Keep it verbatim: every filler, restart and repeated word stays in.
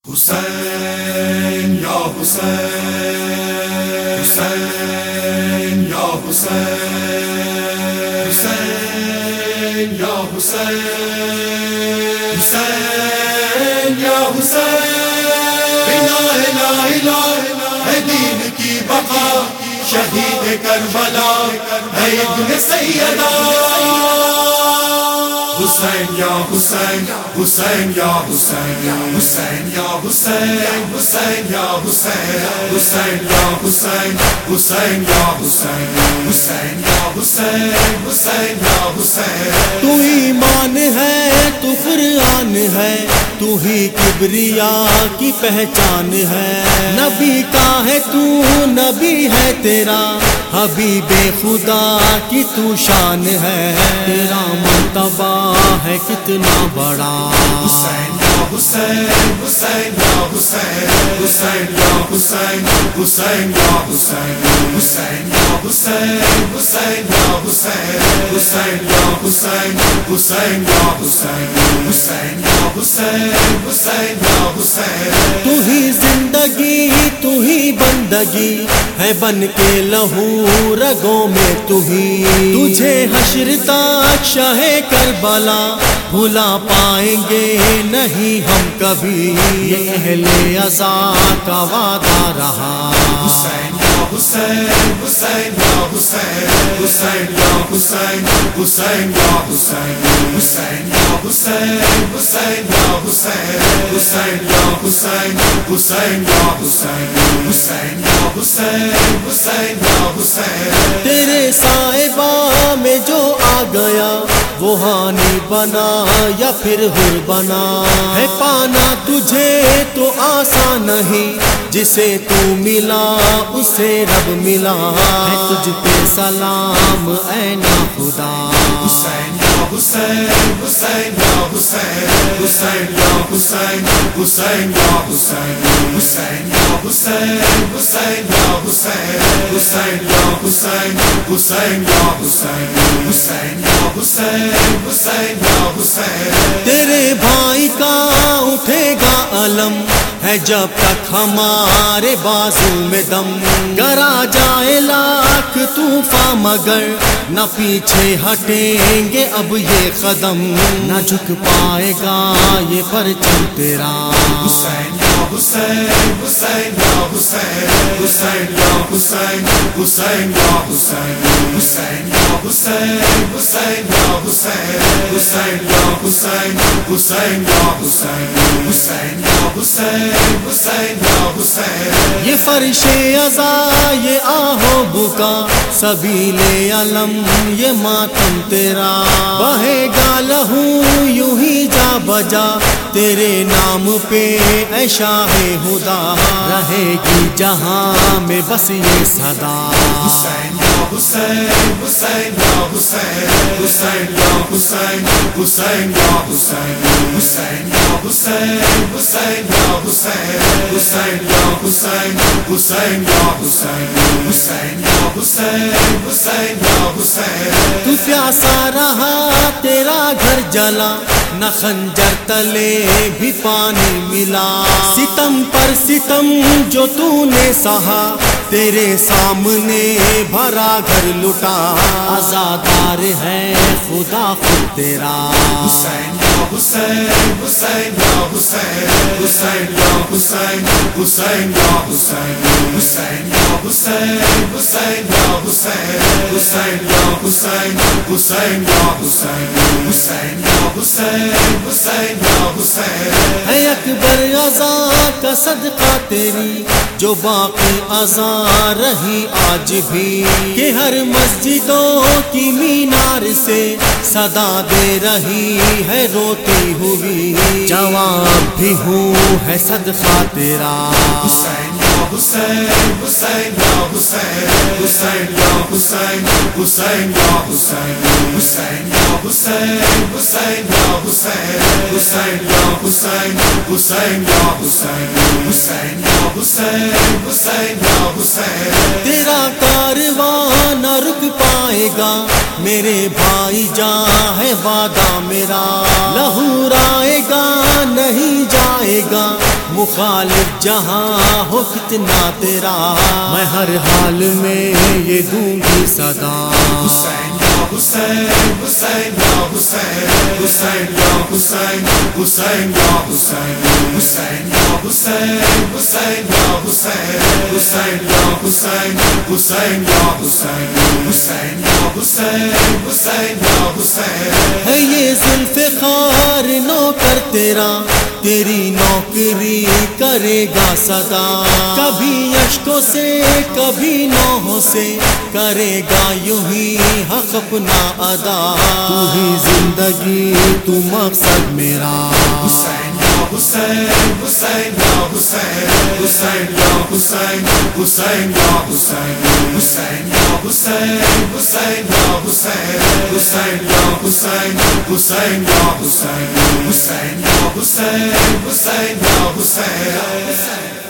حسین یا حسین، حسین یا حسین، حسین یا حسین، حسین یا حسین، لا الہ الا ہے دین کی بقا، شہید کربلا ہے ابن سیدہ، حسین یا حسین، حسین یا حسین، حسین یا حسین، حسین یا حسین، حسین یا حسین، حسین یا حسین، حسین یا حسین، حسین یا حسین۔ تو ایمان ہے، تو قرآن ہے، تو ہی کبریا کی پہچان ہے، نبی کا ہے تو، نبی ہے تیرا، حبیب خدا کی تو شان ہے، تیرا مرتبہ ہے کتنا بڑا، حسین یا حسین، حسین یا حسین، حسین یا حسین، حسین یا حسین، حسین یا حسین، حسین یا حسین، حسین یا حسین، حسین یا حسین، حسین یا حسین، حسین یا حسین۔ تو ہی زندگی، تو ہی بندگی ہے، بن کے لہو رگوں میں تو ہی، تجھے حشر تک شاہ کربلا بھلا پائیں گے نہیں ہم کبھی، یہ اہل عزا کا وعدہ رہا، حسین یا حسین، حسین یا حسین، حسین یا حسین، حسین یا حسین، حسین یا حسین، حسین یا حسین، حسین یا حسین، حسین یا حسین، حسین یا حسین، حسین یا حسین۔ تیرے صاحبہ میں جو آ گیا وہ ہانی بنا یا پھر ہر بنا ہے، پانا تجھے تو آسان نہیں، جسے تو ملا اسے رب ملا ہے، تجھ پہ سلام اے نا خدا، حسین یا حسین، حسین یا حسین، حسین یا حسین، حسین یا حسین، حسین یا حسین، حسین یا حسین، حسین یا حسین، حسین یا حسین، حسین یا حسین، حسین یا حسین۔ تیرے بھائی کا اٹھے گا علم ہے جب تک ہمارے بازو میں دم، گرا جائے لاکھ طوفاں مگر نہ پیچھے ہٹیں گے اب یہ قدم، نہ جھک پائے گا یہ پرچم تیرا، حسین یا حسین، حسین یا حسین، حسین یا حسین، حسین یا حسین، حسین یا حسین، حسین یا حسین، حسین یا حسین، حسین یا حسین، حسین یا حسین، حسین یا حسین۔ یہ فرش عزا، یہ آہو بکا، سبیل علم یہ ماتم تیرا، بہے گا لہو یوں ہی جا بجا تیرے نام پہ اے شاہ خدا، رہے گی جہاں میں بس یہ صدا، حسین یا حسین، حسین یا حسین، حسین یا حسین، حسین یا حسین، حسین یا حسین، حسین یا حسین، حسین یا حسین، حسین یا حسین، حسین یا حسین، حسین یا حسین۔ تو پیاسا رہا تیرا گھر جلا، نہ خنجر تلے بھی پانی ملا، ستم پر ستم جو تو نے سہا، تیرے سامنے بھرا گھر لٹا، آزادار ہے خدا خود تیرا، حسین یا حسین، حسین یا حسین، حسین یا حسین، حسین یا حسین، حسین یا حسین، حسین یا حسین، حسین یا حسین، حسین یا حسین، حسین یا حسین، حسین یا حسین۔ ہے اکبر عزا کا صدقہ تیری جو باقی عزا رہی آج بھی، کہ ہر مسجدوں کی مینار سے صدا دے رہی ہے روتی ہوئی، جواب بھی ہوں ہے صدقہ تیرا، حسین یا حسین، حسین یا حسین، حسین یا حسین، حسین یا حسین، حسین یا حسین، حسین یا حسین، حسین یا حسین، حسین یا حسین، حسین یا حسین، حسین یا حسین۔ تیرا کارواں نہ رک پائے گا میرے بھائی، جاں ہے وعدہ میرا، لہو آئے گا نہیں جائے گا مخالف جہاں ہو کتنا تیرا، میں ہر حال میں یہ دوں گی صدا۔ حسین یا حسین حسین یا حسین حسین یا حسین حسین یا حسین حسین یا حسین حسین یا حسین حسین یا حسین حسین یا حسین حسین یا حسین حسین یا حسین ہے یہ ذوالفقار نوکر تیرا، تیری نوکری کرے گا صدا، کبھی اشکوں سے کبھی نوحوں سے کرے گا یوں ہی حق اپنا ادا، تو ہی زندگی تو مقصد میرا۔ حسین یا حسین حسین یا حسین حسین یا حسین حسین یا حسین حسین یا حسین حسین یا حسین حسین یا حسین حسین یا حسین حسین یا حسین حسین یا حسین